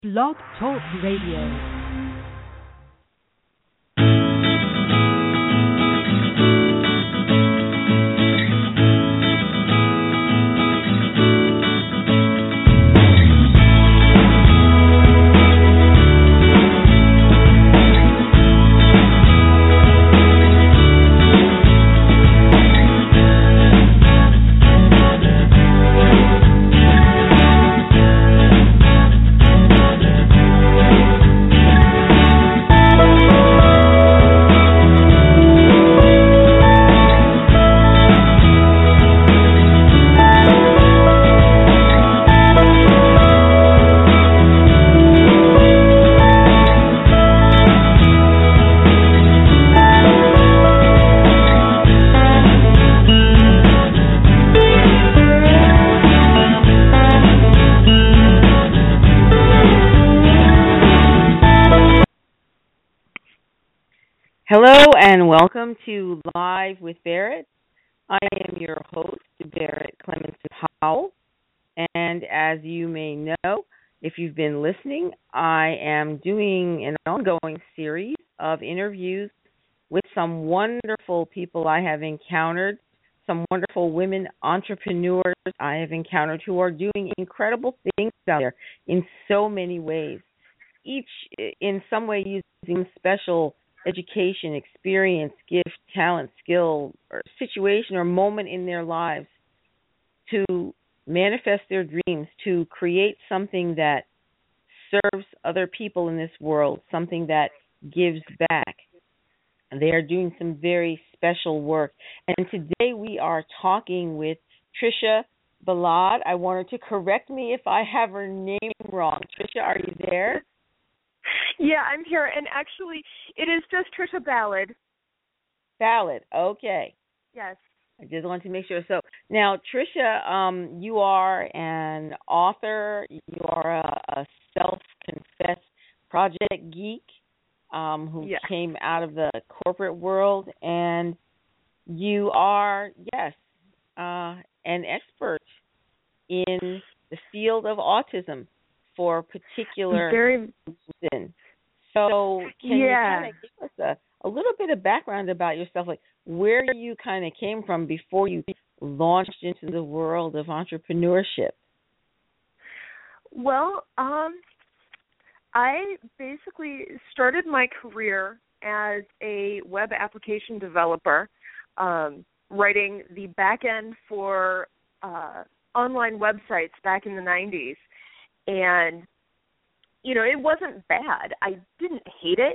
Blog Talk Radio. Hello and welcome to Live with Barrett. I am your host, Barrett Clemens Howell, and as you may know, if you've been listening, I am doing an ongoing series of interviews with some wonderful people I have encountered, some wonderful women entrepreneurs I have encountered who are doing incredible things out there in so many ways, each in some way using special education, experience, gift, talent, skill, or situation or moment in their lives to manifest their dreams, to create something that serves other people in this world, something that gives back. They are doing some very special work. And today we are talking with Trisha Ballad. I wanted to correct me if I have her name wrong. Trisha, are you there? Yeah, I'm here, and actually, it is just Trisha Ballad. Ballad, okay. Yes. I just wanted to make sure. So now, Trisha, you are an author. You are a self-confessed project geek who came out of the corporate world, and you are, an expert in the field of autism for particular reason. So can you kind of give us a little bit of background about yourself, like where you kind of came from before you launched into the world of entrepreneurship? Well, I basically started my career as a web application developer, writing the back end for online websites back in the 90s. And, you know, it wasn't bad. I didn't hate it,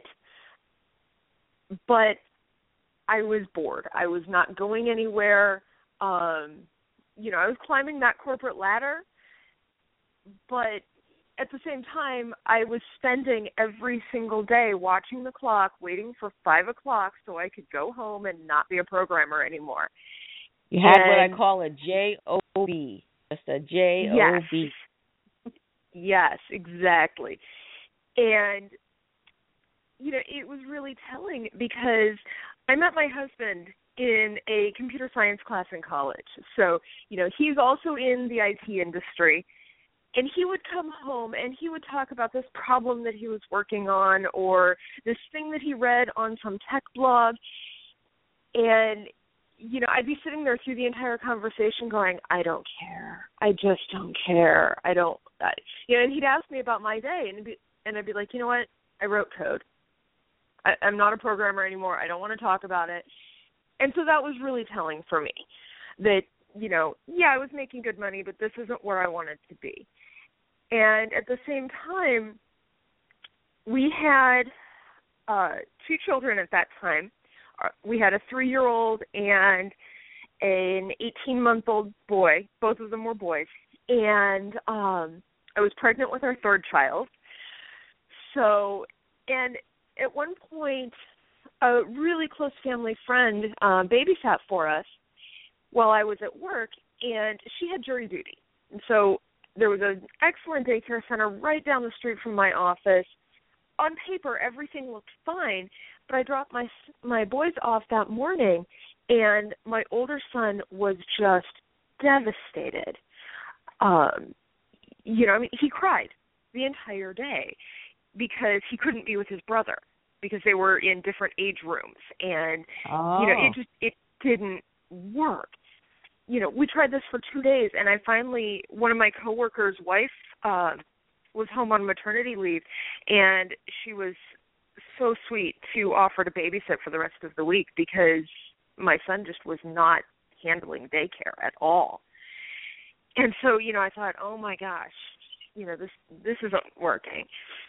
but I was bored. I was not going anywhere. I was climbing that corporate ladder, but at the same time, I was spending every single day watching the clock, waiting for 5 o'clock so I could go home and not be a programmer anymore. You had what I call a J-O-B, just a J-O-B. Yes. Yes, exactly. And, it was really telling because I met my husband in a computer science class in college. So, he's also in the IT industry. And he would come home and he would talk about this problem that he was working on or this thing that he read on some tech blog. And I'd be sitting there through the entire conversation going, I don't care. I just don't care. And he'd ask me about my day, and I'd be like, you know what? I wrote code. I'm not a programmer anymore. I don't want to talk about it. And so that was really telling for me that, I was making good money, but this isn't where I wanted to be. And at the same time, we had 2 children at that time. We had a 3-year-old and an 18-month-old boy. Both of them were boys. And I was pregnant with our 3rd child. So, and at one point, a really close family friend babysat for us while I was at work, and she had jury duty. And so there was an excellent daycare center right down the street from my office. On paper, everything looked fine, but I dropped my boys off that morning, and my older son was just devastated. He cried the entire day because he couldn't be with his brother because they were in different age rooms, and it didn't work. We tried this for 2 days, and I finally, one of my coworkers' wife was home on maternity leave, and she was so sweet to offer to babysit for the rest of the week because my son just was not handling daycare at all. And so, I thought, oh my gosh, this isn't working.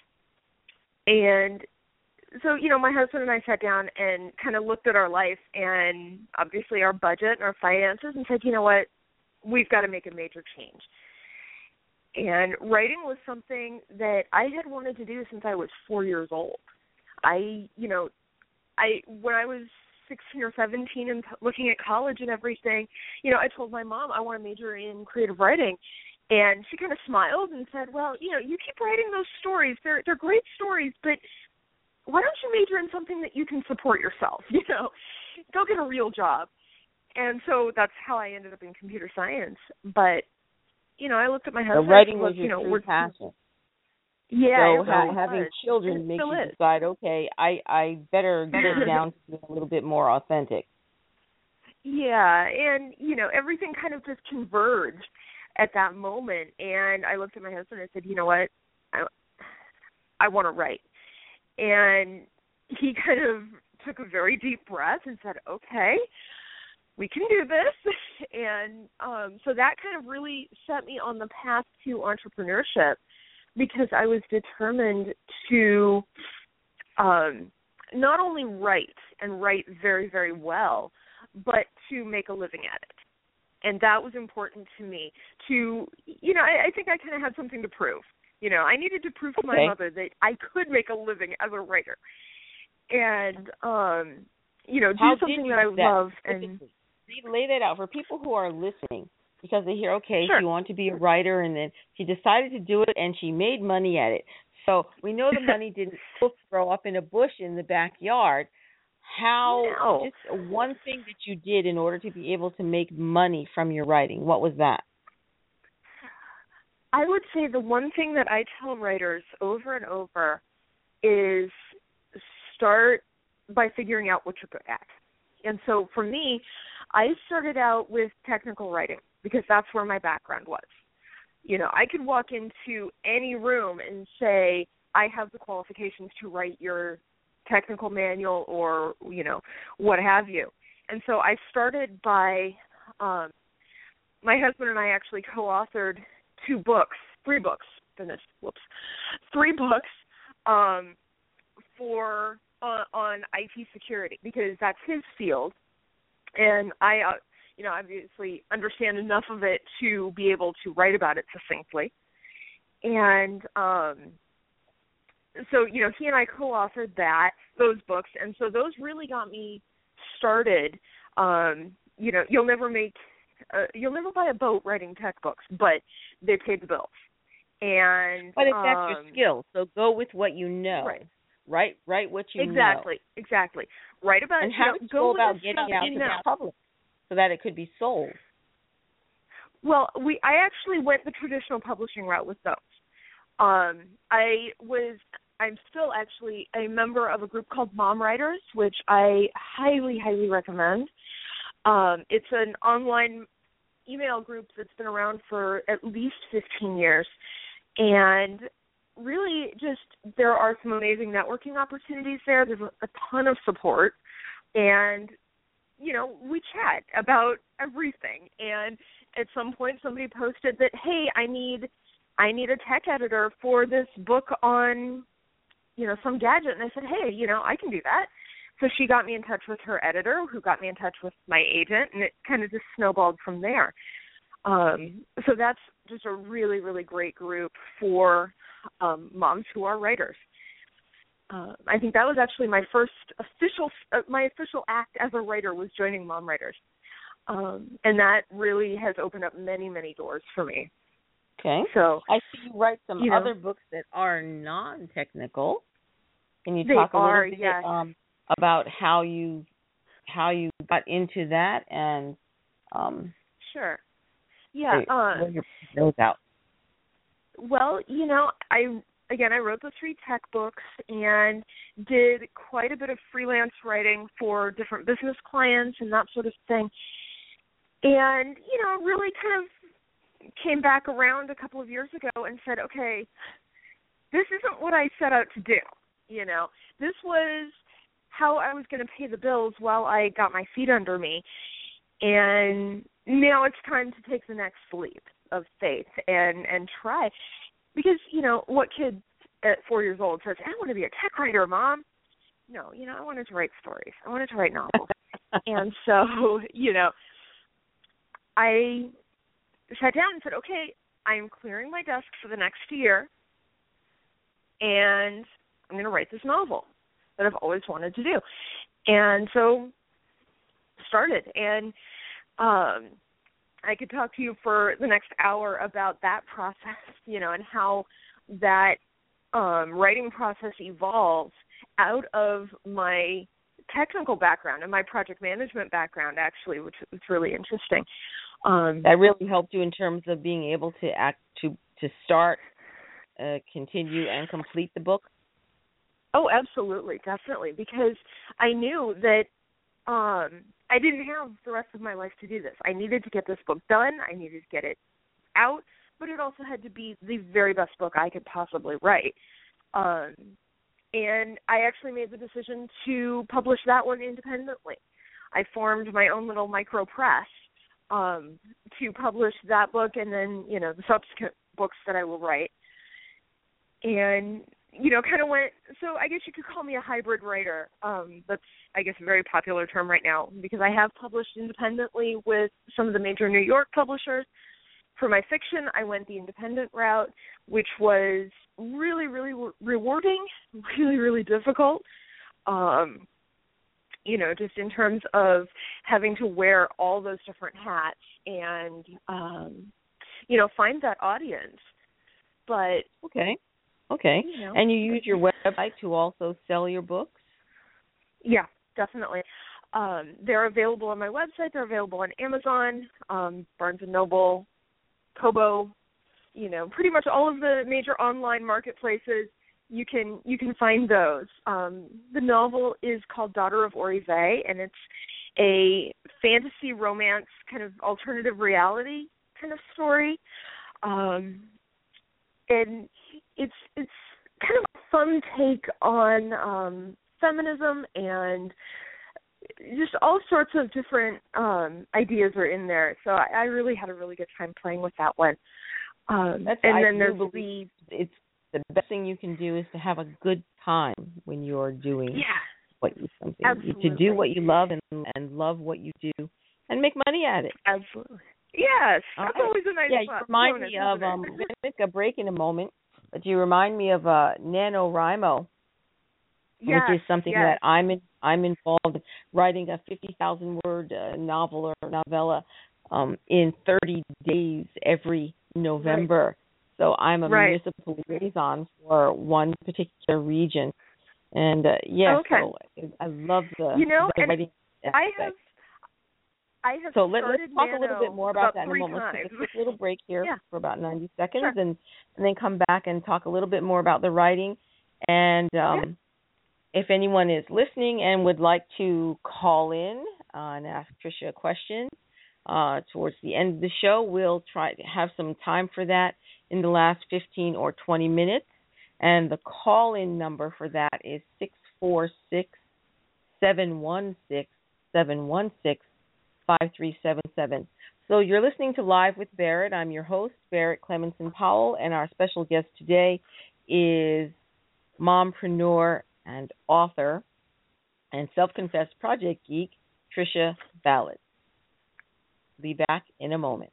And so, my husband and I sat down and kind of looked at our life and obviously our budget and our finances and said, you know what, we've got to make a major change. And writing was something that I had wanted to do since I was 4 years old. When I was 16 or 17 and looking at college and everything, I told my mom I want to major in creative writing. And she kind of smiled and said, well, you keep writing those stories. They're great stories, but why don't you major in something that you can support yourself? Go get a real job. And so that's how I ended up in computer science. But, I looked at my husband. So writing was your true passion. Yeah. So having children makes you decide, okay, I better get down to being a little bit more authentic. Yeah, and, everything kind of just converged at that moment. And I looked at my husband and I said, you know what, I want to write. And he kind of took a very deep breath and said, okay, we can do this. And so that kind of really set me on the path to entrepreneurship because I was determined to not only write and write very, very well, but to make a living at it. And that was important to me to, I think I kind of had something to prove. I needed to prove to my mother that I could make a living as a writer. And, do something that I love. And lay that out for people who are listening because they hear, okay, She wanted to be a writer, and then she decided to do it, and she made money at it. So we know the money didn't grow up in a bush in the backyard. Just one thing that you did in order to be able to make money from your writing, what was that? I would say the one thing that I tell writers over and over is start by figuring out what you're good at. And so for me, I started out with technical writing because that's where my background was. I could walk into any room and say, I have the qualifications to write your technical manual or, what have you. And so I started by, my husband and I actually co-authored 3 books on IT security because that's his field, and I, obviously understand enough of it to be able to write about it succinctly. And so he and I co-authored those books, and so those really got me started. You'll never buy a boat writing tech books, but they paid the bills. But if that's your skill, so go with what you know. Right. Write what you know. Exactly. Write about and how did you go about getting it out to the public so that it could be sold? Well, I actually went the traditional publishing route with those. I'm still actually a member of a group called Mom Writers, which I highly, highly recommend. It's an online email group that's been around for at least 15 years. And really just there are some amazing networking opportunities there. There's a ton of support. And, we chat about everything. And at some point somebody posted that, hey, I need a tech editor for this book on, some gadget. And I said, hey, I can do that. So she got me in touch with her editor, who got me in touch with my agent, and it kind of just snowballed from there. So that's just a really, really great group for moms who are writers. I think that was actually my first official act as a writer was joining Mom Writers. And that really has opened up many, many doors for me. Okay. So I see you write some other books that are non-technical. Can you talk a little bit about how you got into that and Sure. Yeah. where you're those out? Well, I wrote the 3 tech books and did quite a bit of freelance writing for different business clients and that sort of thing. And, really kind of came back around a couple of years ago and said, okay, this isn't what I set out to do. This was how I was going to pay the bills while I got my feet under me. And now it's time to take the next leap of faith and try. Because, what kid at 4 years old says, I want to be a tech writer, Mom? No, I wanted to write stories. I wanted to write novels. And so, I sat down and said, okay, I'm clearing my desk for the next year, and I'm going to write this novel that I've always wanted to do. And so started. And I could talk to you for the next hour about that process, and how that writing process evolved out of my technical background and my project management background, actually, which was really interesting. That really helped you in terms of being able to start, continue, and complete the book? Oh, absolutely, definitely, because I knew that I didn't have the rest of my life to do this. I needed to get this book done. I needed to get it out, but it also had to be the very best book I could possibly write. And I actually made the decision to publish that one independently. I formed my own little micro press to publish that book and then, the subsequent books that I will write. And, kind of went, so I guess you could call me a hybrid writer. That's, I guess, a very popular term right now because I have published independently with some of the major New York publishers. For my fiction, I went the independent route, which was really, really rewarding, really, really difficult. Just in terms of having to wear all those different hats and, find that audience. But okay. And you use your website to also sell your books? Yeah, definitely. They're available on my website. They're available on Amazon, Barnes & Noble, Kobo, pretty much all of the major online marketplaces. You can find those. The novel is called Daughter of Orive, and it's a fantasy romance kind of alternative reality kind of story. And it's kind of a fun take on feminism, and just all sorts of different ideas are in there. So I really had a really good time playing with that one. It's the best thing you can do is to have a good time when you're doing to do what you love and love what you do and make money at it. Absolutely. Yes, that's always a nice you remind me of, we're going to take a break in a moment, but you remind me of NaNoWriMo, which is something that I'm involved in, writing a 50,000-word novel or novella in 30 days every November. Right. So I'm a municipal liaison for one particular region. And, so I love the writing aspect. I have so let's talk a little bit more about that in a moment. Let's take a quick little break here for about 90 seconds and then come back and talk a little bit more about the writing. And if anyone is listening and would like to call in and ask Tricia a question towards the end of the show, we'll try to have some time for that in the last 15 or 20 minutes. And the call-in number for that is 646-716-716-5377. So you're listening to Live with Barrett. I'm your host, Barrett Clemenson Powell, and our special guest today is mompreneur and author and self-confessed project geek, Tricia Ballard. Be back in a moment.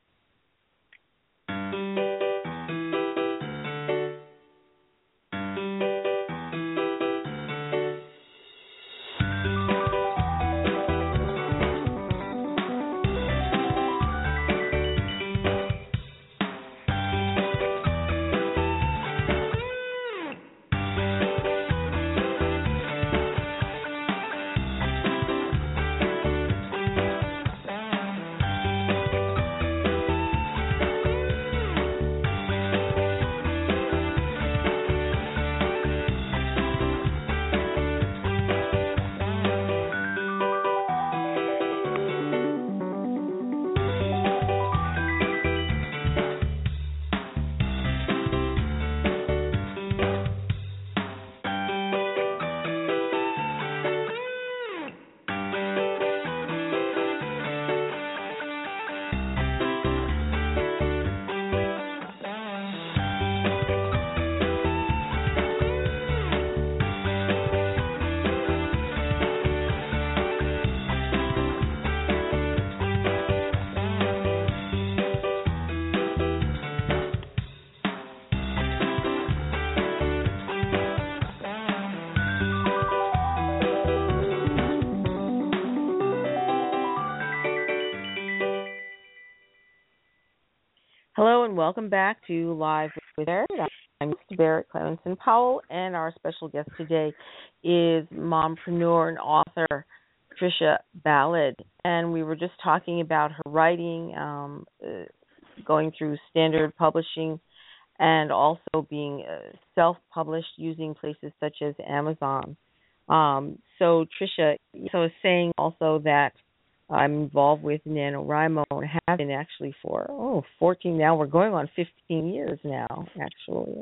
Hello and welcome back to Live with Barrett. I'm Mr. Barrett Clemenson Powell, and our special guest today is mompreneur and author Tricia Ballard. And we were just talking about her writing, going through standard publishing, and also being self-published using places such as Amazon. So Tricia, so saying also that I'm involved with NaNoWriMo and have been actually for 14 now. We're going on 15 years now, actually.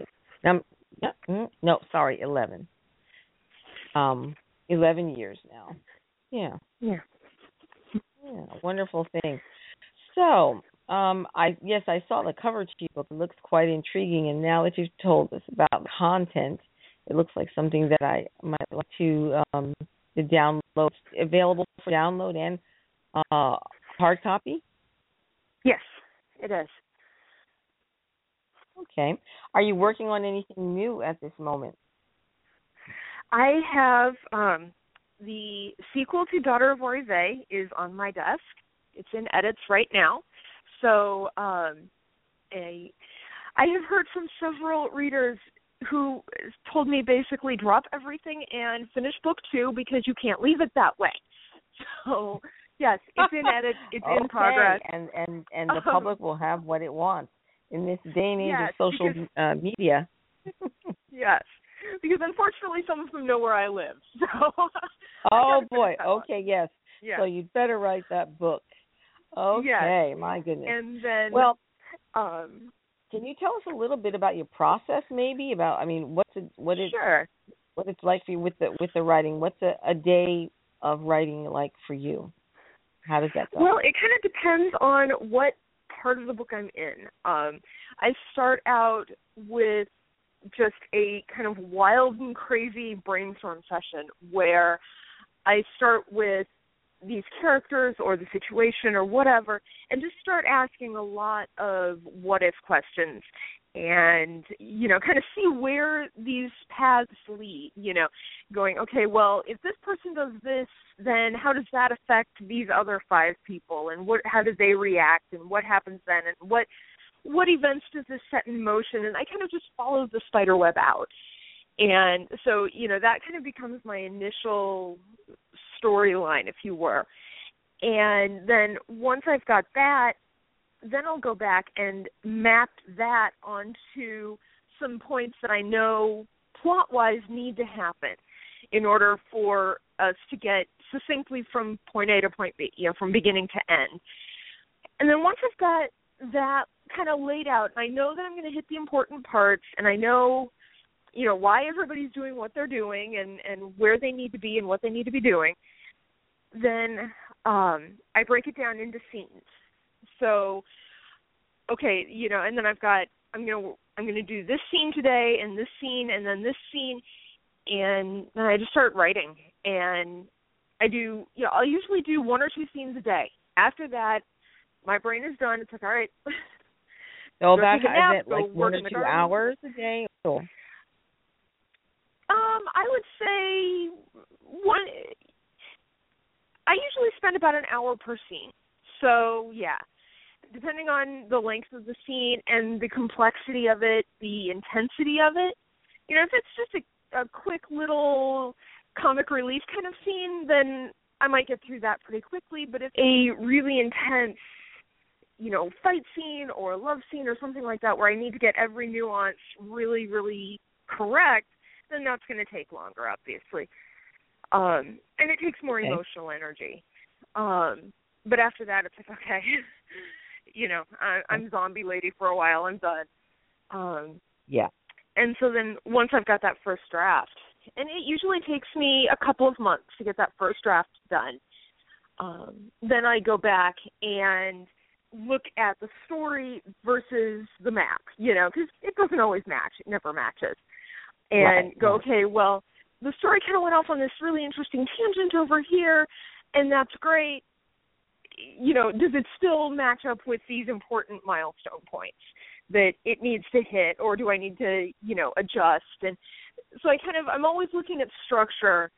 11. 11 years now. Yeah, wonderful thing. So, I saw the cover to your book. It looks quite intriguing, and now that you've told us about content, it looks like something that I might like to download. Available for download and hard copy? Yes, it is. Okay. Are you working on anything new at this moment? I have the sequel to Daughter of Orizé is on my desk. It's in edits right now. So I have heard from several readers who told me basically drop everything and finish book 2 because you can't leave it that way. So, yes, it's in edits, it's in progress. And the public will have what it wants in this day and age of social media. Yes, because unfortunately some of them know where I live. So oh, boy. Okay, yes. Yeah. So you'd better write that book. Okay, my goodness. And then, well, can you tell us a little bit about your process, maybe what it's like for you with the writing? What's a day of writing like for you? How does that go? Well, it kind of depends on what part of the book I'm in. I start out with just a kind of wild and crazy brainstorm session where I start with these characters or the situation or whatever, and just start asking a lot of what-if questions and, kind of see where these paths lead, going, okay, well, if this person does this, then how does that affect these other 5 people, and how do they react, and what happens then, and what events does this set in motion, and I kind of just follow the spider web out. And so, that kind of becomes my initial storyline, if you were. And then once I've got that, then I'll go back and map that onto some points that I know plot-wise need to happen in order for us to get succinctly from point A to point B, from beginning to end. And then once I've got that kind of laid out, I know that I'm going to hit the important parts, and I know why everybody's doing what they're doing and where they need to be and what they need to be doing, then I break it down into scenes. So, okay, and then I'm going to do this scene today and this scene and then this scene, and then I just start writing. And I'll usually do 1 or 2 scenes a day. After that, my brain is done. It's like, all right. So about like 1 or 2 hours a day? Or? I would say I usually spend about an hour per scene. So, yeah, depending on the length of the scene and the complexity of it, the intensity of it. If it's just a quick little comic relief kind of scene, then I might get through that pretty quickly. But if a really intense, fight scene or love scene or something like that where I need to get every nuance really, really correct, then that's going to take longer, obviously. And it takes more emotional energy. But after that, it's like, okay, I'm zombie lady for a while. I'm done. Yeah. And so then once I've got that first draft, and it usually takes me a couple of months to get that first draft done, then I go back and look at the story versus the map, because it doesn't always match. It never matches. And go, okay, well, the story kind of went off on this really interesting tangent over here, and that's great. Does it still match up with these important milestone points that it needs to hit, or do I need to, adjust? And so I'm always looking at structure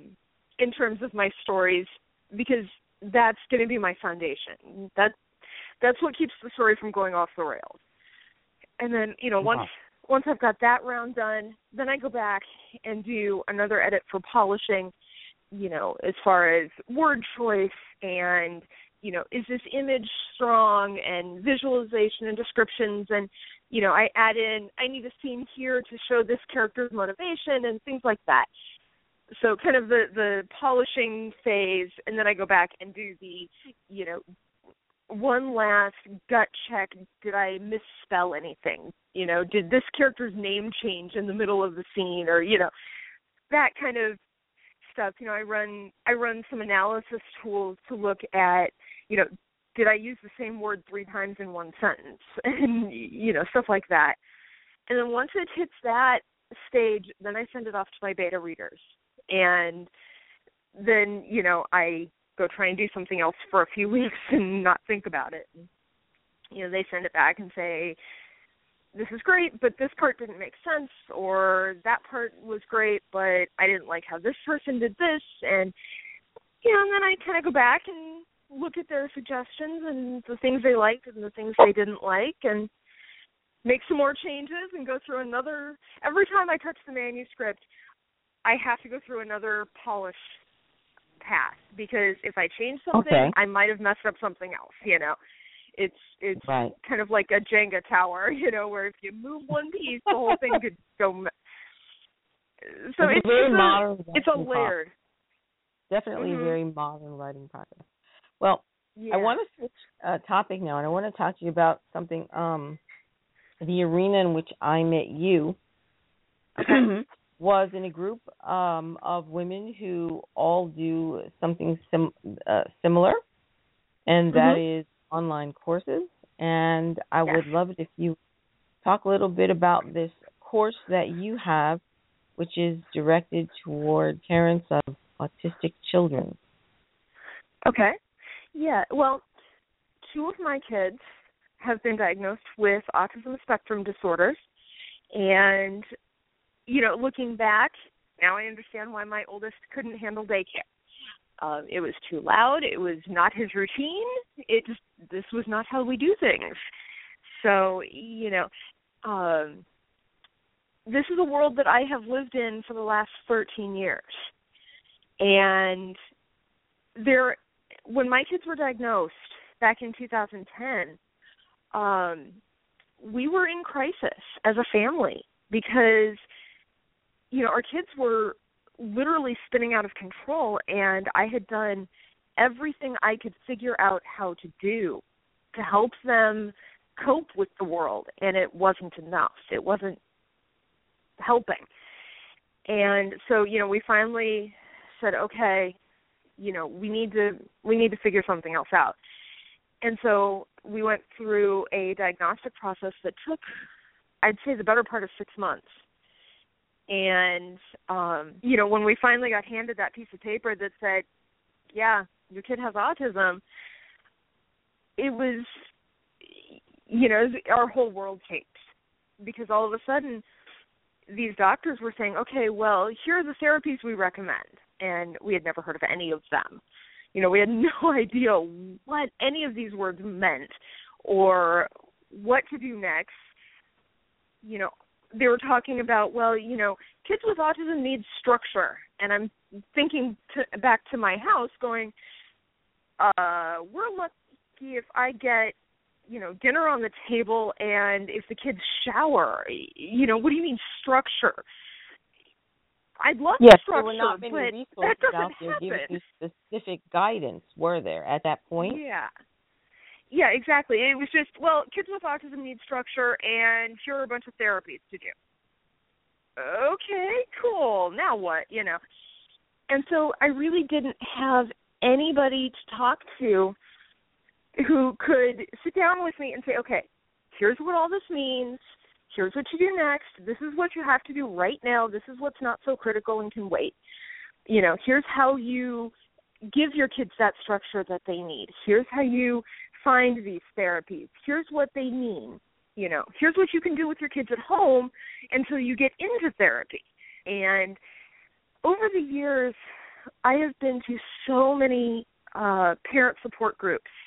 in terms of my stories, because that's going to be my foundation. That's what keeps the story from going off the rails. And then, once I've got that round done, then I go back and do another edit for polishing, as far as word choice and, is this image strong, and visualization and descriptions, and, I add in, I need a scene here to show this character's motivation and things like that. So kind of the polishing phase, and then I go back and do the, one last gut check. Did I misspell anything? Did this character's name change in the middle of the scene, or, that kind of stuff. I run some analysis tools to look at, did I use the same word 3 times in one sentence, and, stuff like that. And then once it hits that stage, then I send it off to my beta readers. And then, I go try and do something else for a few weeks and not think about it. They send it back and say, this is great, but this part didn't make sense, or that part was great, but I didn't like how this person did this. And, and then I kind of go back and look at their suggestions and the things they liked and the things they didn't like, and make some more changes and go through another. Every time I touch the manuscript, I have to go through another polish path, because if I change something, I might have messed up something else, It's right. Kind of like a Jenga tower, where if you move one piece, the whole thing could go. So it's a layered. Definitely a very modern writing process. Well, yeah. I want to switch topic now, and I want to talk to you about something, the arena in which I met you. Okay. Was in a group of women who all do something similar, and that is online courses. And I would love it if you talk a little bit about this course that you have, which is directed toward parents of autistic children. Okay. Yeah, well, 2 of my kids have been diagnosed with autism spectrum disorders, and looking back, now I understand why my oldest couldn't handle daycare. It was too loud. It was not his routine. This was not how we do things. So, this is a world that I have lived in for the last 13 years. And when my kids were diagnosed back in 2010, we were in crisis as a family, because our kids were literally spinning out of control, and I had done everything I could figure out how to do to help them cope with the world, and it wasn't enough. It wasn't helping. And so, we finally said, okay, we need to figure something else out. And so we went through a diagnostic process that took, I'd say, the better part of 6 months. And, when we finally got handed that piece of paper that said, yeah, your kid has autism, it was, our whole world changed. Because all of a sudden, these doctors were saying, okay, well, here are the therapies we recommend. And we had never heard of any of them. We had no idea what any of these words meant or what to do next. They were talking about, well, kids with autism need structure. And I'm thinking back to my house going, we're lucky if I get, dinner on the table and if the kids shower. What do you mean structure? I'd love structure, there were not many resources out there giving you specific guidance, were there, at that point? Yeah, exactly. It was just, well, kids with autism need structure, and here are a bunch of therapies to do. Okay, cool. Now what, And so I really didn't have anybody to talk to who could sit down with me and say, okay, here's what all this means. Here's what you do next. This is what you have to do right now. This is what's not so critical and can wait. Here's how you give your kids that structure that they need. Here's how you find these therapies. Here's what they mean. Here's what you can do with your kids at home until you get into therapy. And over the years, I have been to so many parent support groups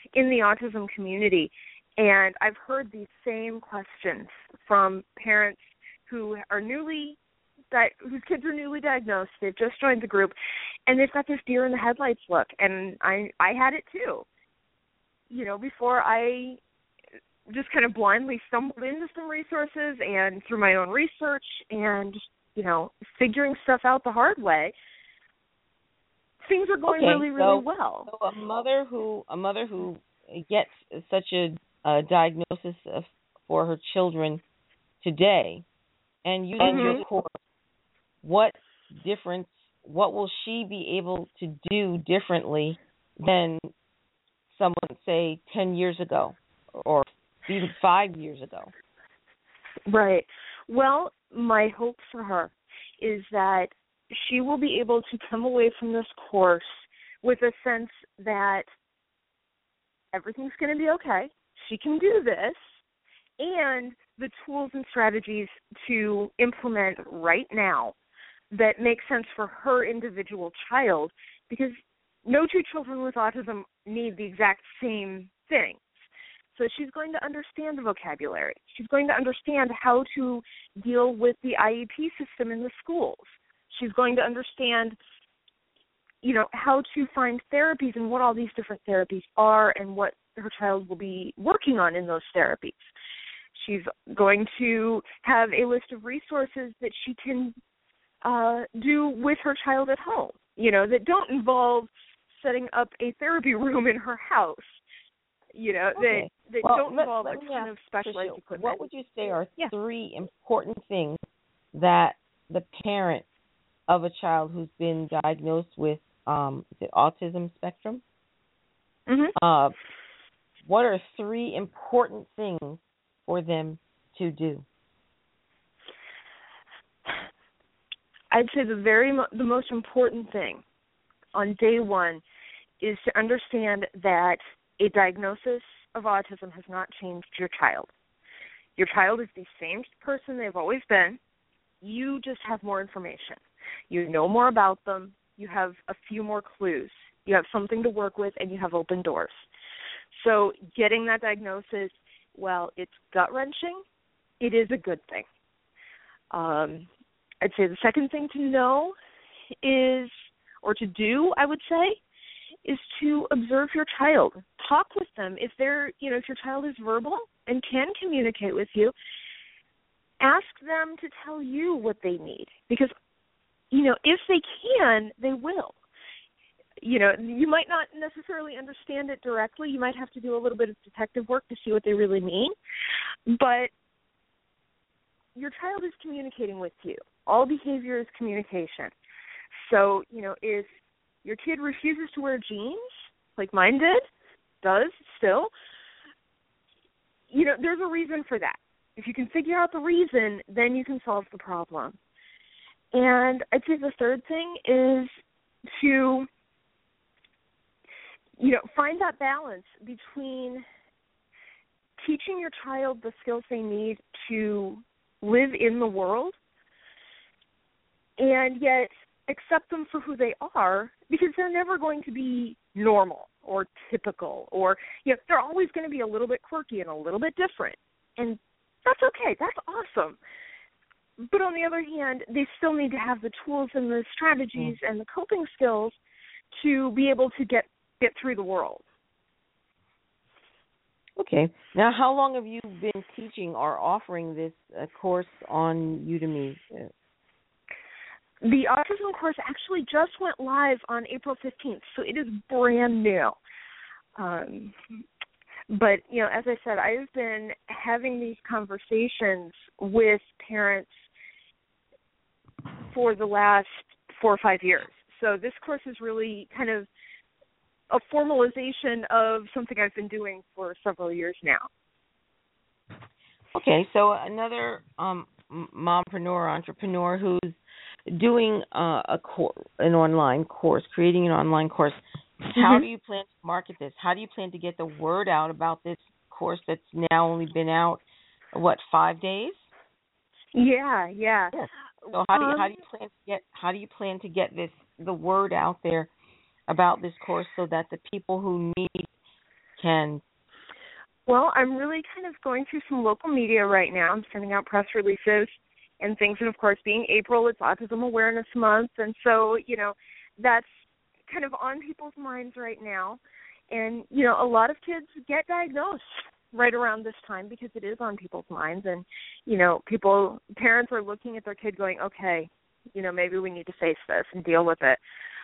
in the autism community, and I've heard these same questions from parents who are whose kids are newly diagnosed. They've just joined the group, and they've got this deer in the headlights look. And I had it too. You know, before I just kind of blindly stumbled into some resources and through my own research and, you know, figuring stuff out the hard way, things are going really well. So a mother who gets such a diagnosis for her children today and uses your course, what will she be able to do differently than someone, say, 10 years ago or even 5 years ago? Right. Well, my hope for her is that she will be able to come away from this course with a sense that everything's going to be okay. She can do this, and the tools and strategies to implement right now that make sense for her individual child, because no two children with autism need the exact same things. So she's going to understand the vocabulary. She's going to understand how to deal with the IEP system in the schools. She's going to understand, you know, how to find therapies and what all these different therapies are and what her child will be working on in those therapies. She's going to have a list of resources that she can do with her child at home, you know, that don't involve setting up a therapy room in her house, you know, that don't involve a ton of specialized equipment. What would you say are three important things that the parent of a child who's been diagnosed with the autism spectrum, what are three important things for them to do? I'd say the most important thing on day one is to understand that a diagnosis of autism has not changed your child. Your child is the same person they've always been. You just have more information. You know more about them. You have a few more clues. You have something to work with, and you have open doors. So getting that diagnosis, well, it's gut-wrenching. It is a good thing. I'd say the second thing to know is, or to do, I would say, is to observe your child. Talk with them. If they're, you know, if your child is verbal and can communicate with you, ask them to tell you what they need. Because, you know, if they can, they will. You know, you might not necessarily understand it directly. You might have to do a little bit of detective work to see what they really mean. But your child is communicating with you. All behavior is communication. So, you know, if your kid refuses to wear jeans, like mine does still, you know, there's a reason for that. If you can figure out the reason, then you can solve the problem. And I'd say the third thing is to, you know, find that balance between teaching your child the skills they need to live in the world and yet accept them for who they are, because they're never going to be normal or typical, or, you know, they're always going to be a little bit quirky and a little bit different. And that's okay. That's awesome. But on the other hand, they still need to have the tools and the strategies and the coping skills to be able to get through the world. Okay. Now, how long have you been teaching or offering this course on Udemy? The autism course actually just went live on April 15th, so it is brand new. But, you know, as I said, I've been having these conversations with parents for the last 4 or 5 years. So this course is really kind of a formalization of something I've been doing for several years now. Okay, so another mompreneur, entrepreneur who's doing an online course, creating an online course. How do you plan to market this? How do you plan to get the word out about this course that's now only been out, 5 days? Yeah. Yes. So how do you plan to get the word out there about this course so that the people who need can? Well, I'm really kind of going through some local media right now. I'm sending out press releases and things. And, of course, being April, it's Autism Awareness Month. And so, that's kind of on people's minds right now. And, a lot of kids get diagnosed right around this time because it is on people's minds. And, parents are looking at their kid going, okay, maybe we need to face this and deal with it.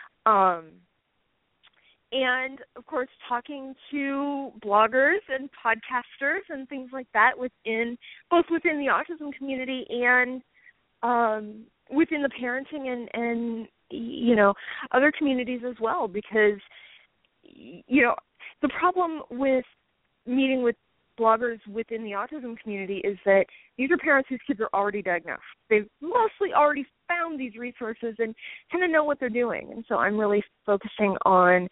And, of course, talking to bloggers and podcasters and things like that both within the autism community and within the parenting and other communities as well. Because, the problem with meeting with bloggers within the autism community is that these are parents whose kids are already diagnosed. They've mostly already found these resources and kind of know what they're doing. And so I'm really focusing on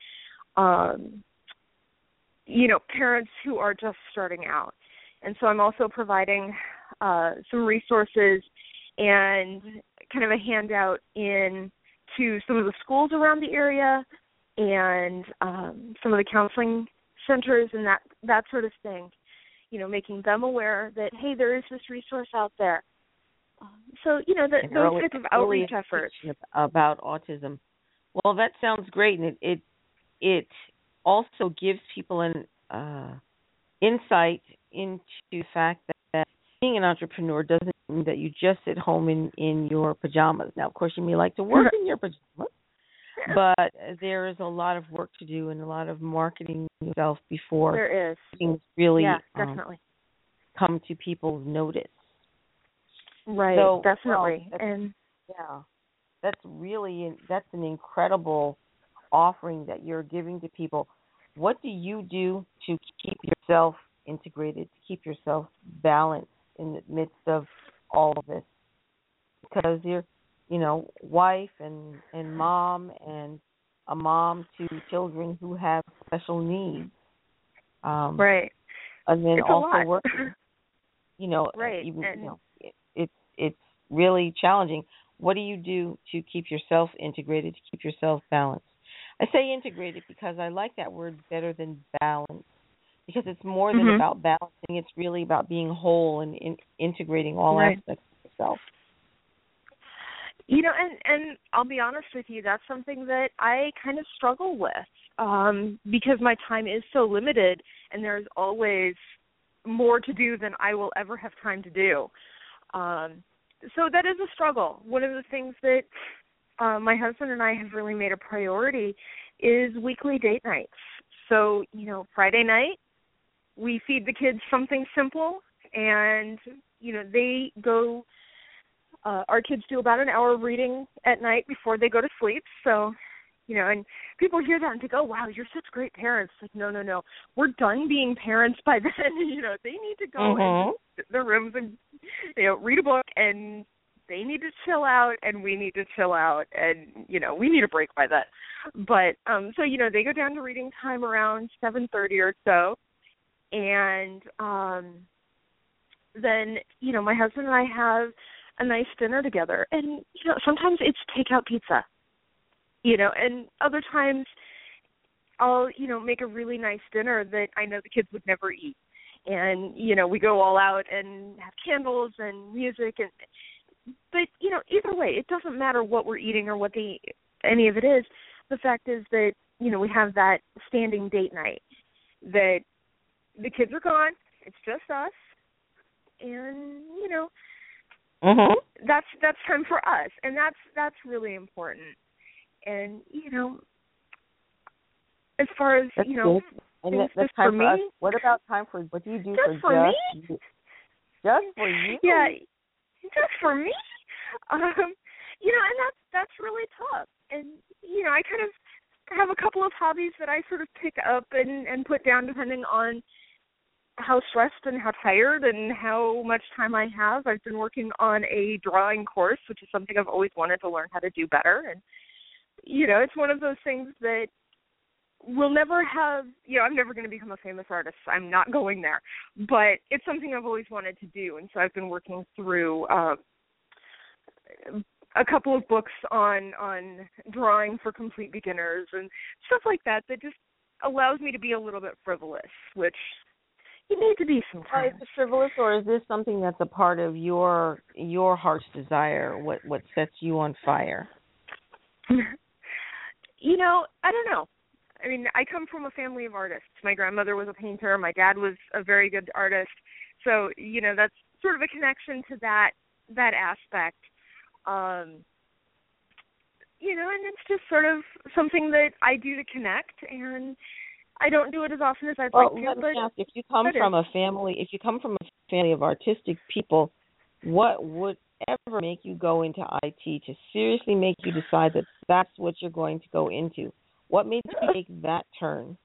parents who are just starting out. And so I'm also providing some resources and kind of a handout to some of the schools around the area and some of the counseling centers and that sort of thing, making them aware that, hey, there is this resource out there. Those type of outreach efforts. About autism. Well, that sounds great, and it also gives people an insight into the fact that being an entrepreneur doesn't mean that you just sit home in your pajamas. Now, of course, you may like to work in your pajamas, but there is a lot of work to do and a lot of marketing yourself before there is. Things really definitely come to people's notice. Right, so, definitely. That's an incredible offering that you're giving to people. What do you do to keep yourself integrated, to keep yourself balanced in the midst of all of this? Because you're, wife and mom and a mom to children who have special needs. Right. And then it's also working. Right. It's really challenging. What do you do to keep yourself integrated, to keep yourself balanced? I say integrated because I like that word better than balance, because it's more than about balancing. It's really about being whole and integrating all aspects of yourself. And I'll be honest with you, that's something that I kind of struggle with because my time is so limited and there's always more to do than I will ever have time to do. So that is a struggle. One of the things that my husband and I have really made a priority is weekly date nights. So, Friday night, we feed the kids something simple, and, they go, our kids do about an hour of reading at night before they go to sleep. So, and people hear that and think, oh, wow, you're such great parents. Like, no, we're done being parents by then. They need to go into their rooms and, read a book, and they need to chill out, and we need to chill out, and, we need a break by then. But, so, they go down to reading time around 7:30 or so, and then, my husband and I have a nice dinner together, and, sometimes it's takeout pizza, and other times I'll, make a really nice dinner that I know the kids would never eat. And, we go all out and have candles and music. But, either way, it doesn't matter what we're eating or what any of it is. The fact is that, we have that standing date night, that the kids are gone, it's just us, and, that's time for us. And that's really important. And, as far as, that's just time for me. Us. What about time for, what do you do just for me? Just for you? Yeah, just for me. And that's really tough. And, I kind of have a couple of hobbies that I sort of pick up and put down depending on how stressed and how tired and how much time I have. I've been working on a drawing course, which is something I've always wanted to learn how to do better. And, it's one of those things that we'll never have, I'm never going to become a famous artist. I'm not going there. But it's something I've always wanted to do. And so I've been working through a couple of books on drawing for complete beginners and stuff like that just allows me to be a little bit frivolous, which you need to be sometimes. Is it frivolous, or is this something that's a part of your heart's desire? What sets you on fire? I don't know. I mean, I come from a family of artists. My grandmother was a painter. My dad was a very good artist. So, that's sort of a connection to that aspect. And it's just sort of something that I do to connect, and I don't do it as often as I'd like to. Let me ask, if you come from a family of artistic people, what would ever make you go into IT, to seriously make you decide that that's what you're going to go into? What made you take that turn?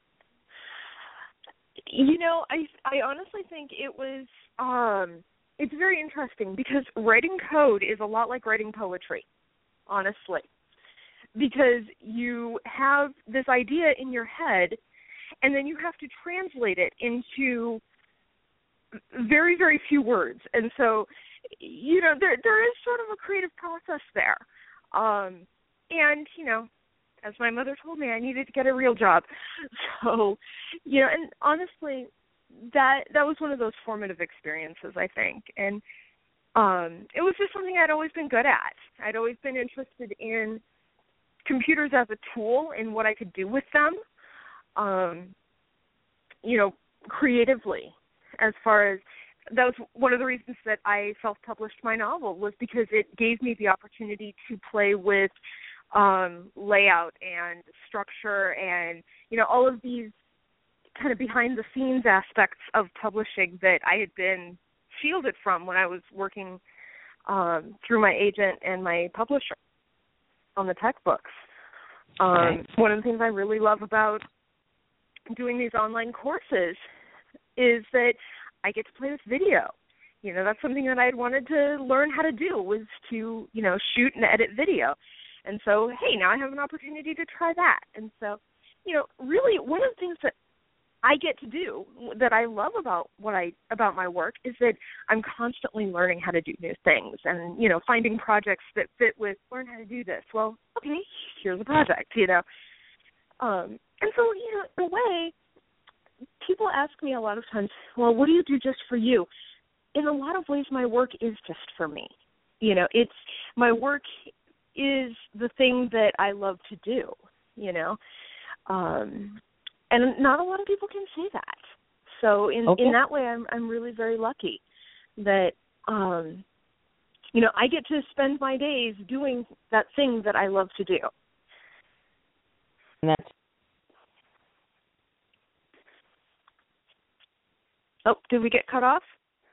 I honestly think it was, it's very interesting because writing code is a lot like writing poetry, honestly, because you have this idea in your head and then you have to translate it into very, very few words. And so, there is sort of a creative process there. As my mother told me, I needed to get a real job. So, and honestly, that was one of those formative experiences, I think. And it was just something I'd always been good at. I'd always been interested in computers as a tool and what I could do with them, creatively. As far as that was one of the reasons that I self-published my novel, was because it gave me the opportunity to play with layout and structure and, all of these kind of behind-the-scenes aspects of publishing that I had been shielded from when I was working through my agent and my publisher on the tech books. One of the things I really love about doing these online courses is that I get to play with video. That's something that I had wanted to learn how to do, was to, shoot and edit video. And so, hey, now I have an opportunity to try that. And so, really one of the things that I get to do that I love about my work is that I'm constantly learning how to do new things and, finding projects that fit with learn how to do this. Well, okay, here's a project, And so, in a way, people ask me a lot of times, well, what do you do just for you? In a lot of ways, my work is just for me. It's my work is the thing that I love to do, and not a lot of people can say that. So in that way, I'm really very lucky that, I get to spend my days doing that thing that I love to do. And that's... Oh, did we get cut off?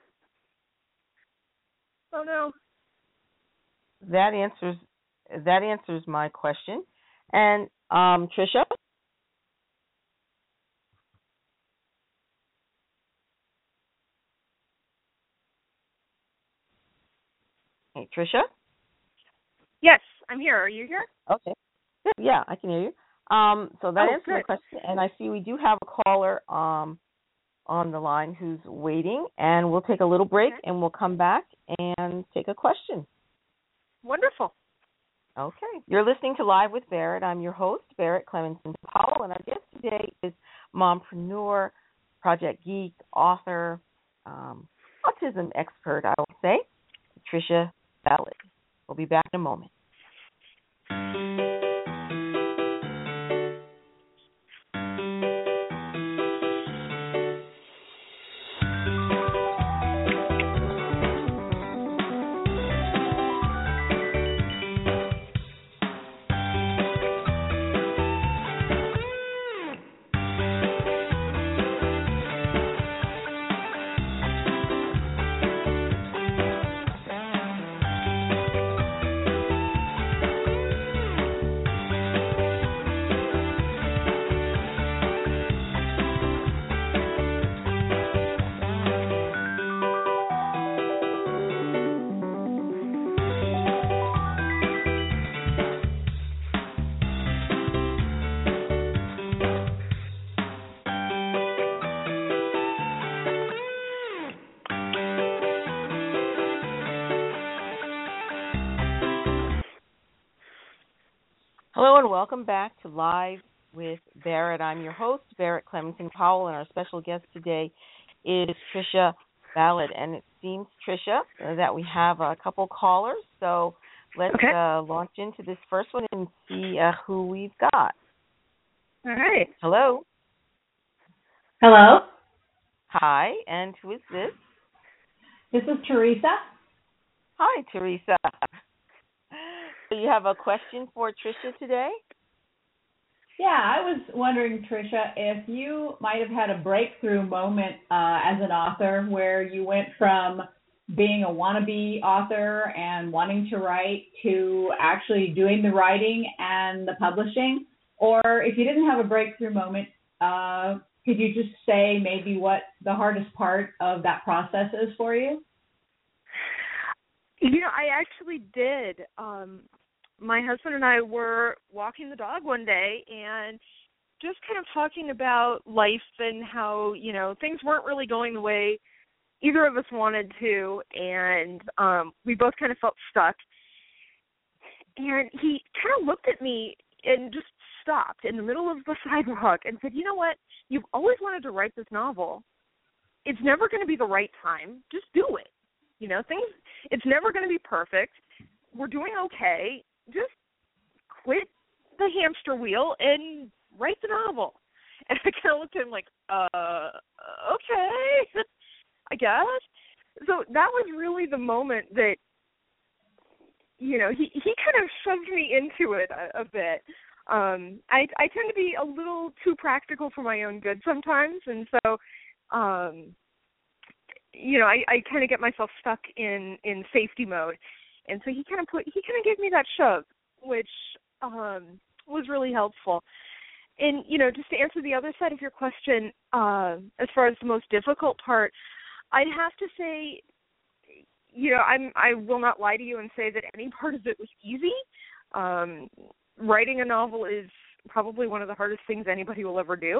Oh, no. That answers my question. And Tricia? Hey, Tricia? Yes, I'm here. Are you here? Okay. Good. Yeah, I can hear you. So that answers my question. And I see we do have a caller on the line who's waiting. And we'll take a little break, and we'll come back and take a question. Wonderful. Okay. You're listening to Live with Barrett. I'm your host, Barrett Clemenson Powell, and our guest today is mompreneur, project geek, author, autism expert, I would say, Tricia Ballard. We'll be back in a moment. Hello and welcome back to Live with Barrett. I'm your host, Barrett Clemenson Powell, and our special guest today is Tricia Ballard. And it seems, Tricia, that we have a couple callers, so let's launch into this first one and see who we've got. All right. Hello. Hello. Hi, and who is this? This is Teresa. Hi, Teresa. So you have a question for Tricia today? Yeah, I was wondering, Tricia, if you might have had a breakthrough moment as an author where you went from being a wannabe author and wanting to write to actually doing the writing and the publishing, or if you didn't have a breakthrough moment, could you just say maybe what the hardest part of that process is for you? You know, I actually did. My husband and I were walking the dog one day and just kind of talking about life and how, you know, things weren't really going the way either of us wanted to, and we both kind of felt stuck. And he kind of looked at me and just stopped in the middle of the sidewalk and said, you know what, you've always wanted to write this novel. It's never going to be the right time. Just do it. You know, it's never going to be perfect. We're doing okay. Just quit the hamster wheel and write the novel. And I kind of looked at him like, okay, I guess. So that was really the moment that, you know, he kind of shoved me into it a bit. I tend to be a little too practical for my own good sometimes, and so, you know, I kind of get myself stuck in safety mode. And so he kind of gave me that shove, which was really helpful. And, you know, just to answer the other side of your question, as far as the most difficult part, I'd have to say, you know, I will not lie to you and say that any part of it was easy. Writing a novel is probably one of the hardest things anybody will ever do.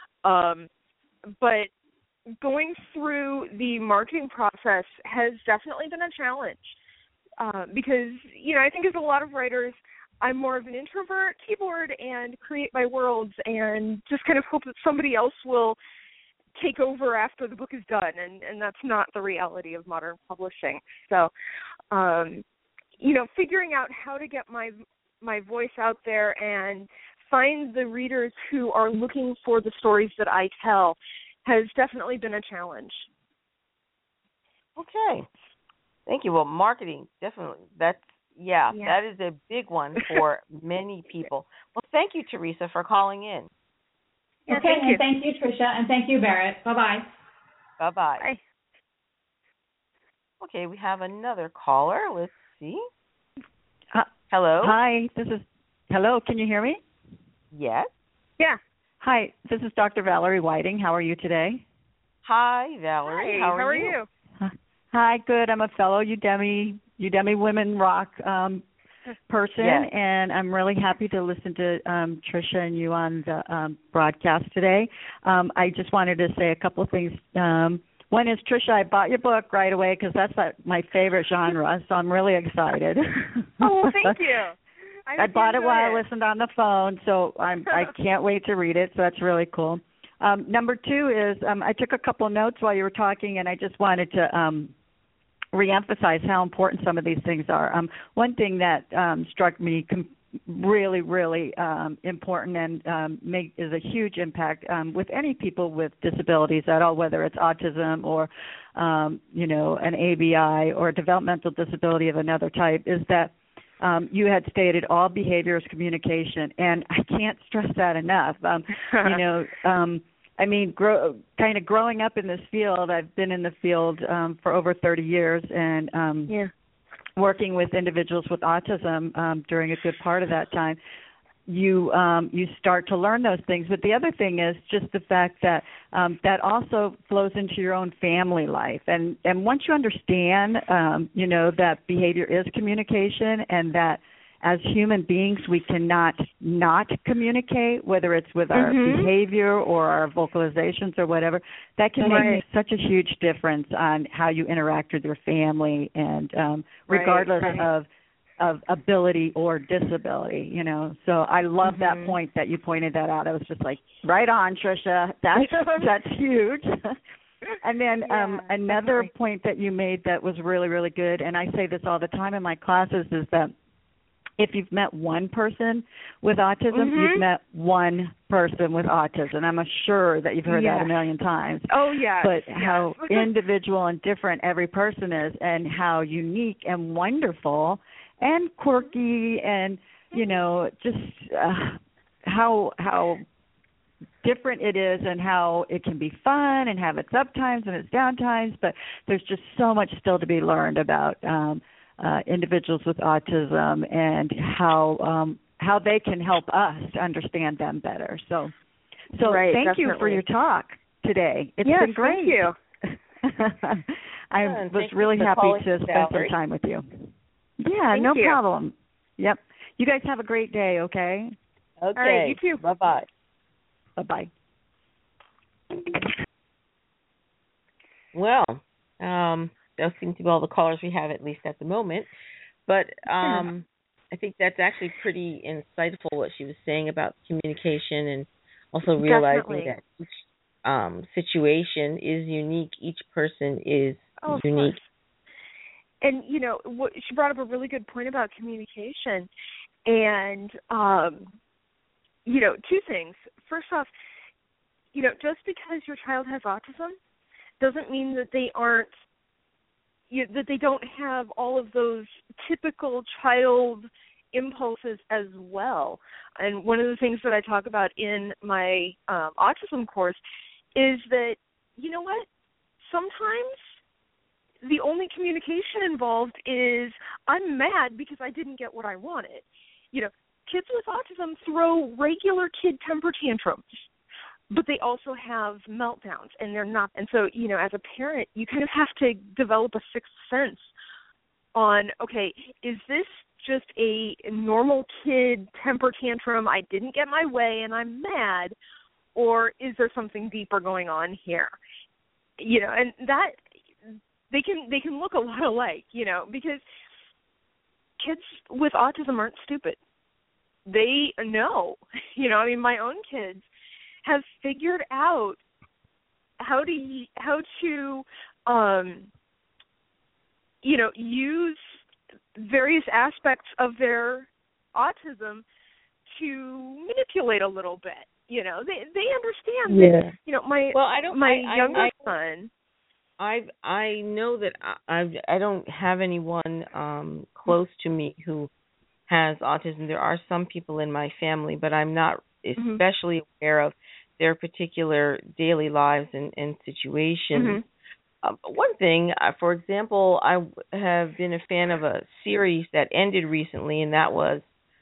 But going through the marketing process has definitely been a challenge. Because, you know, I think as a lot of writers, I'm more of an introvert, keyboard, and create my worlds and just kind of hope that somebody else will take over after the book is done, and that's not the reality of modern publishing. So, you know, figuring out how to get my voice out there and find the readers who are looking for the stories that I tell has definitely been a challenge. Okay. Thank you. Well, marketing, definitely. That is a big one for many people. Well, thank you, Teresa, for calling in. Yeah, okay, thank you, Tricia, and thank you, Barrett. Bye-bye. Bye-bye. Bye. Okay, we have another caller. Let's see. Hello? Hi, hello, can you hear me? Yes. Yeah. Hi, this is Dr. Valerie Whiting. How are you today? Hi, Valerie. Hi, how are you? Hi, good. I'm a fellow Udemy Women Rock person, yes. And I'm really happy to listen to Tricia and you on the broadcast today. I just wanted to say a couple of things. One is, Tricia, I bought your book right away because that's my favorite genre, so I'm really excited. Oh, thank you. I bought it while I listened on the phone, so I can't wait to read it, so that's really cool. Number two is I took a couple of notes while you were talking, and I just wanted to reemphasize how important some of these things are. One thing that struck me really, really important and is a huge impact with any people with disabilities at all, whether it's autism or, you know, an ABI or a developmental disability of another type, is that you had stated all behavior is communication, and I can't stress that enough. You know, I mean, kind of growing up in this field, I've been in the field for over 30 years, and working with individuals with autism during a good part of that time, you start to learn those things. But the other thing is just the fact that that also flows into your own family life. And once you understand, you know, that behavior is communication and that as human beings we cannot not communicate, whether it's with our behavior or our vocalizations or whatever, that can make such a huge difference on how you interact with your family. And regardless of of ability or disability, you know. So I love that point that you pointed that out. I was just like, right on, Tricia. That's huge. And then another point that you made that was really, really good, and I say this all the time in my classes, is that if you've met one person with autism, you've met one person with autism. I'm sure that you've heard that a million times. Oh, yeah. But how individual and different every person is, and how unique and wonderful and quirky and, you know, just how different it is, and how it can be fun and have its up times and its down times. But there's just so much still to be learned about individuals with autism, and how they can help us to understand them better. So right, thank definitely. you for your talk today. It's been great. Thank you. I was really happy to spend some time with you. Yeah, no problem. Yep. You guys have a great day, okay? Okay. All right, you too. Bye-bye. Bye-bye. Well, those seem to be all the callers we have, at least at the moment. But I think that's actually pretty insightful, what she was saying about communication, and also realizing that each situation is unique. Each person is unique. And, you know, she brought up a really good point about communication. And, you know, two things. First off, you know, just because your child has autism doesn't mean that they aren't, that they don't have all of those typical child impulses as well. And one of the things that I talk about in my autism course is that, you know what, sometimes the only communication involved is, I'm mad because I didn't get what I wanted. You know, kids with autism throw regular kid temper tantrums, but they also have meltdowns, and they're not. And so, you know, as a parent, you kind of have to develop a sixth sense on, okay, is this just a normal kid temper tantrum, I didn't get my way and I'm mad, or is there something deeper going on here? You know, and that they can look a lot alike, you know, because kids with autism aren't stupid. They know, you know, I mean, my own kids have figured out how to you know, use various aspects of their autism to manipulate a little bit. You know, they understand that, you know, my younger son. I know that I don't have anyone close to me who has autism. There are some people in my family, but I'm not especially aware of their particular daily lives and situations. One thing, for example, I have been a fan of a series that ended recently, and that was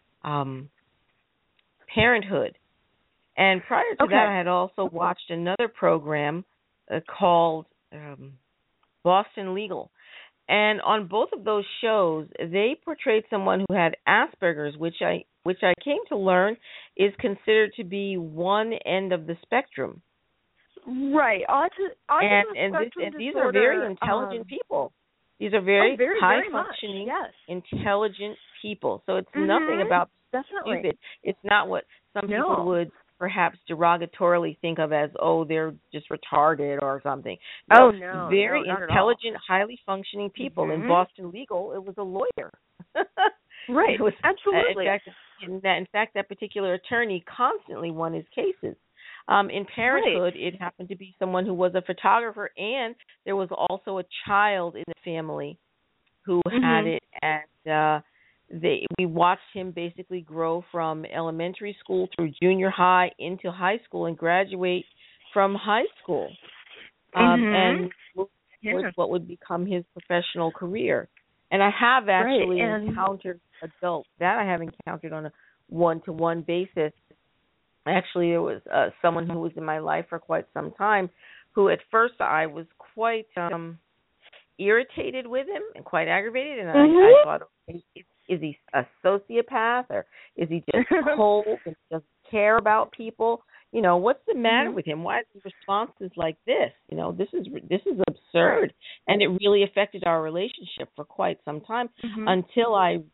Parenthood. And prior to that, I had also watched another program called Boston Legal. And on both of those shows, they portrayed someone who had Asperger's, which I came to learn is considered to be one end of the spectrum. Right. And these are very intelligent people. These are very high-functioning, intelligent people. So it's nothing about stupid. It's not what some people would perhaps derogatorily think of as, they're just retarded or something. Very intelligent, highly functioning people. In Boston Legal, it was a lawyer. Right, absolutely. In fact, that particular attorney constantly won his cases. In Parenthood, it happened to be someone who was a photographer, and there was also a child in the family who had it, and we watched him basically grow from elementary school through junior high into high school and graduate from high school, and move towards what would become his professional career. And I have actually encountered adults that I have encountered on a one-to-one basis. Actually, there was someone who was in my life for quite some time who at first I was quite irritated with him and quite aggravated. And I thought, okay, is he a sociopath, or is he just cold and doesn't care about people? You know, what's the matter with him? Why is his responses like this? You know, this is absurd. And it really affected our relationship for quite some time until I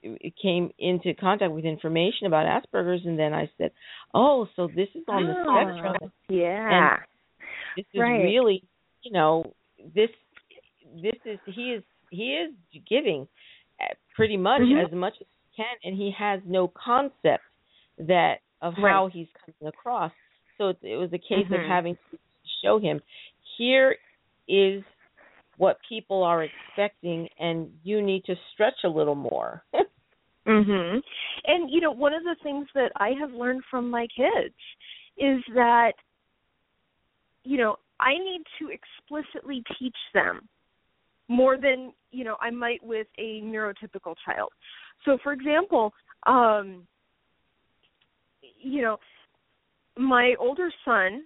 came into contact with information about Asperger's, and then I said, "Oh, so this is on the spectrum." Yeah. And this is really, this is he is giving pretty much as much as he can, and he has no concept of how he's coming across. So it was a case of having to show him, here is what people are expecting, and you need to stretch a little more. And, one of the things that I have learned from my kids is that, I need to explicitly teach them more than, I might with a neurotypical child. So, for example, my older son,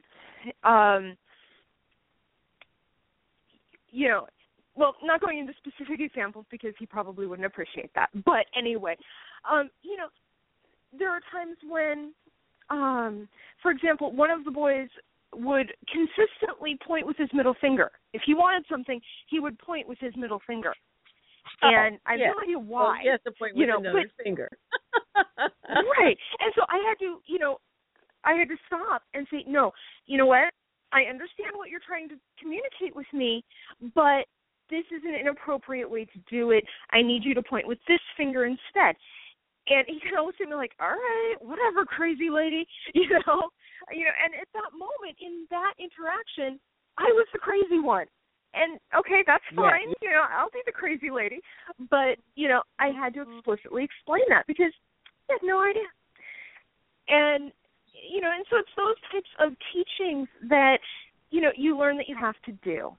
well, not going into specific examples because he probably wouldn't appreciate that. But anyway, there are times when, for example, one of the boys would consistently point with his middle finger. If he wanted something, he would point with his middle finger. And I have no idea why. Well, he has to point with another finger. Right. And so I had to stop and say, no, you know what? I understand what you're trying to communicate with me, but this is an inappropriate way to do it. I need you to point with this finger instead. And he kind of looked at me like, all right, whatever, crazy lady, and at that moment in that interaction, I was the crazy one. And, okay, that's fine, I'll be the crazy lady. But, I had to explicitly explain that because I had no idea. And, and so it's those types of teachings that, you learn that you have to do.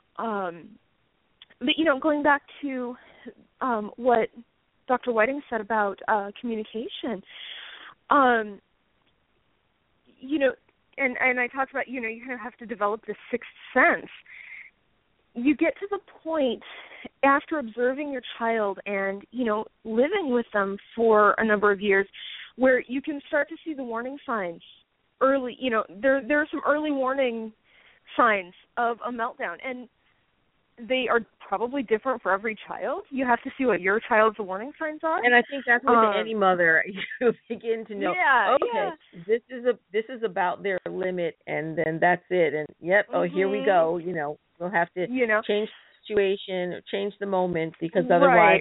But, going back to what Dr. Whiting said about communication, and I talked about, you kind of have to develop this sixth sense. You get to the point after observing your child and, living with them for a number of years where you can start to see the warning signs early. There are some early warning signs of a meltdown, and they are probably different for every child. You have to see what your child's warning signs are. And I think that's with any mother. You begin to know, this is about their limit, and then that's it. And, here we go. We'll have to change the situation or change the moment because otherwise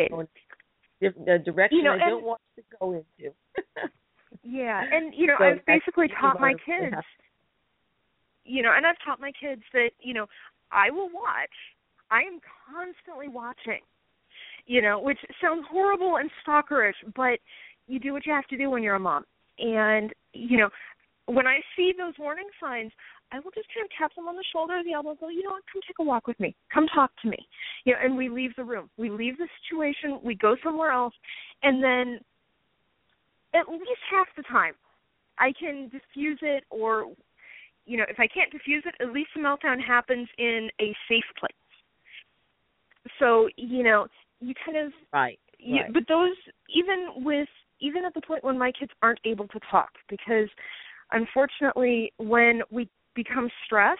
the direction I don't want to go into. And, so I've basically taught my kids, and I've taught my kids that, I will watch. I am constantly watching, which sounds horrible and stalkerish, but you do what you have to do when you're a mom. And, when I see those warning signs, I will just kind of tap them on the shoulder or the elbow and go, come take a walk with me. Come talk to me. And we leave the room. We leave the situation. We go somewhere else. And then at least half the time I can diffuse it, or, if I can't diffuse it, at least the meltdown happens in a safe place. So, you kind of but those, even at the point when my kids aren't able to talk, because unfortunately when we become stressed,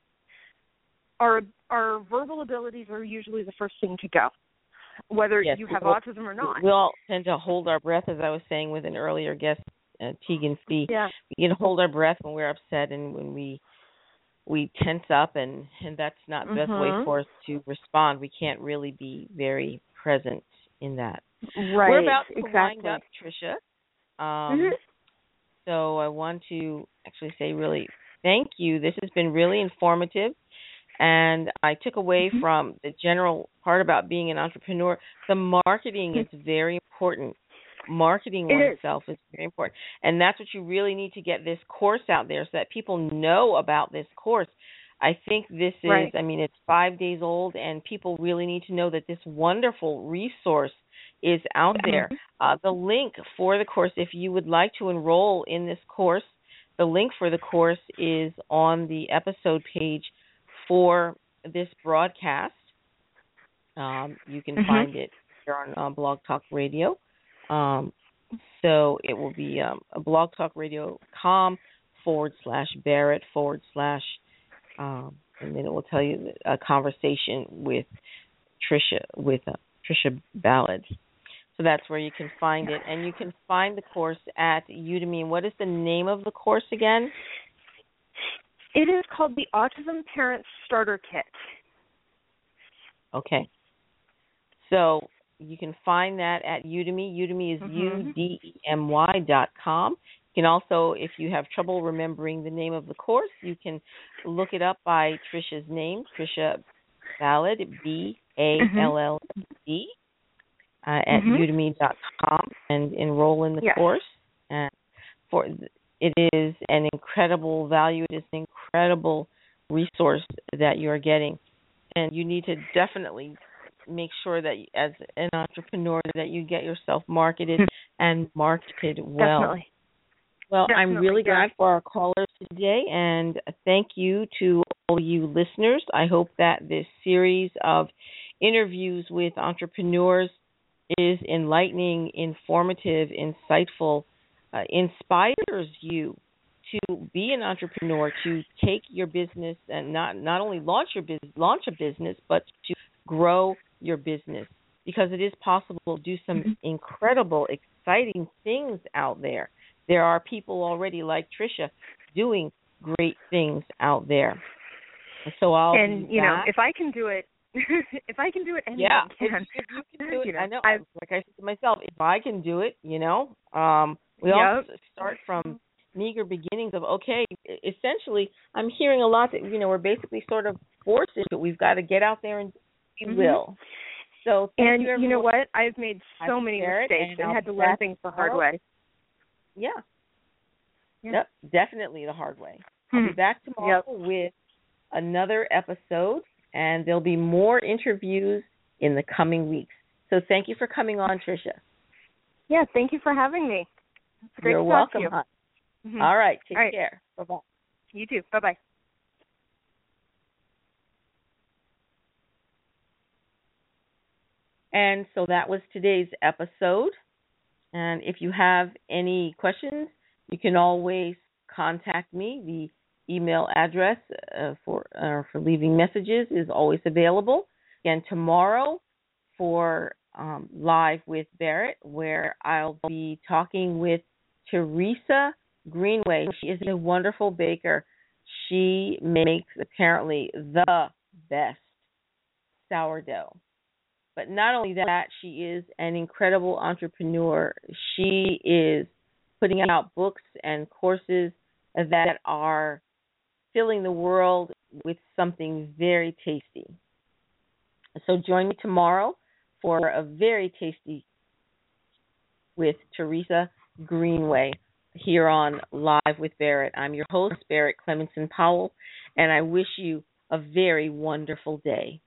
our verbal abilities are usually the first thing to go, whether you have autism or not. We all tend to hold our breath, as I was saying with an earlier guest, Tegan Fee. Yeah. We can hold our breath when we're upset and when we tense up, and that's not the best way for us to respond. We can't really be very present in that. Right. We're about to wind up, Tricia. So I want to actually say really thank you. This has been really informative, and I took away from the general part about being an entrepreneur, the marketing is very important. Marketing oneself is very important. And that's what you really need to get this course out there so that people know about this course. I think this is, it's 5 days old, and people really need to know that this wonderful resource is out there. The link for the course, if you would like to enroll in this course, the link for the course is on the episode page for this broadcast. You can find it here on Blog Talk Radio. So it will be blogtalkradio.com /Barrett and then it will tell you a conversation with Tricia Ballard. So that's where you can find it. And you can find the course at Udemy. And what is the name of the course again? It is called the Autism Parent Starter Kit. Okay. So you can find that at Udemy. Udemy is udemy.com. You can also, if you have trouble remembering the name of the course, you can look it up by Trisha's name, Trisha Ballard, B-A-L-L-D, at udemy.com, and enroll in the course. And it is an incredible value. It is an incredible resource that you are getting. And you need to definitely make sure that as an entrepreneur that you get yourself marketed and marketed well. Definitely. Well, I'm really glad for our callers today, and thank you to all you listeners. I hope that this series of interviews with entrepreneurs is enlightening, informative, insightful, inspires you to be an entrepreneur, to take your business and not only launch a business, but to grow your business, because it is possible to do some incredible, exciting things out there. There are people already like Trisha doing great things out there. So if I can do it, anyone can. If you can do it, I know. Like I said to myself, if I can do it, we all start from meager beginnings of, okay, essentially, I'm hearing a lot that, we're basically sort of forced into it. We've got to get out there and we will. So thank you, everyone. You know what? I've made so many mistakes and had to learn things the hard way. Yeah. Yep, definitely the hard way. I'll be back tomorrow with another episode, and there'll be more interviews in the coming weeks. So thank you for coming on, Trisha. Yeah, thank you for having me. It's great You're to welcome, talk to you. All right, take care. Bye-bye. You too. Bye-bye. And so that was today's episode. And if you have any questions, you can always contact me. The email address for leaving messages is always available. Again, tomorrow for Live with Barrett, where I'll be talking with Teresa Greenway. She is a wonderful baker. She makes apparently the best sourdough. But not only that, she is an incredible entrepreneur. She is putting out books and courses that are filling the world with something very tasty. So join me tomorrow for a very tasty with Teresa Greenway here on Live with Barrett. I'm your host, Barrett Clemenson Powell, and I wish you a very wonderful day.